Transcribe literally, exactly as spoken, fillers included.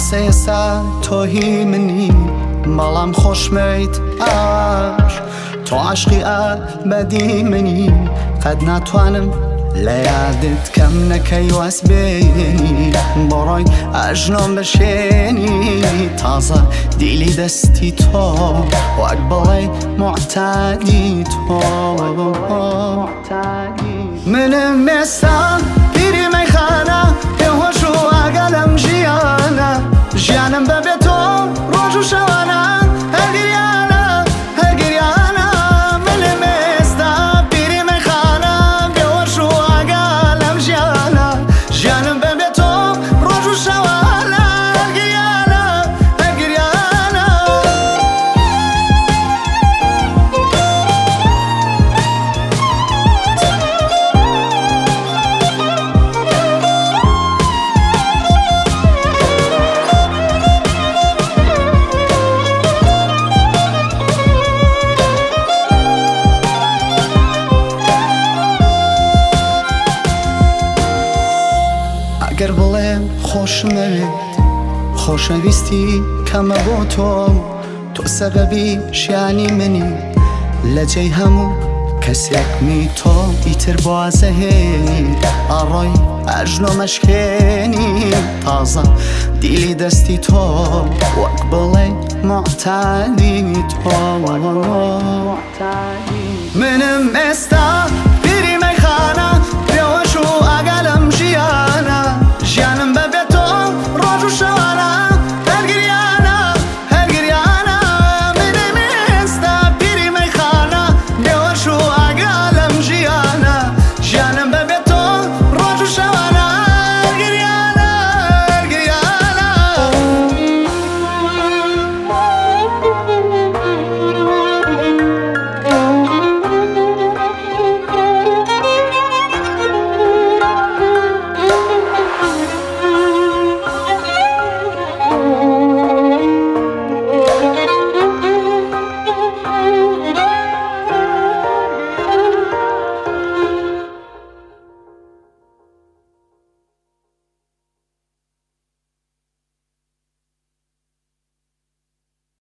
ماسە ئێستا تۆهی منی بەڵام خۆشمەیت ئاش تۆ عاشقی ئابەدی منی قەت ناتوانم لە یادت کەم نەکەی واس بێنی بۆڕۆی ئەژنۆم بشێنی تازە دیلی دەستی تۆ وەک بڵێ موعتادی تۆ منم ئێستا پیری مەیخانە پێهۆش و ئاگا لەم ژیانە ژیانم بەبێ تۆ ڕۆژ و شەوانە هەرگریانە هەرگریانە منم ئێستا پیری مەیخانە پێهۆش و ئاگا لەم ژیانە ژیانم بەبێ تۆ ڕۆژ و شەوانە هەرگریانە هەرگریانە ئەگەر بڵێم خۆشمەوێت خۆشەویستی کەمە بۆ تۆ تۆ سەبەبی ژیانی منی لە جێی هەموو کەسێکمی تۆ ئیتر بوازە هێنی ئاڕۆی ئەژنۆ مەشکێنی تازە دیلی دەستی تۆ وەک بڵێ موعتادی تۆ منم ئێستا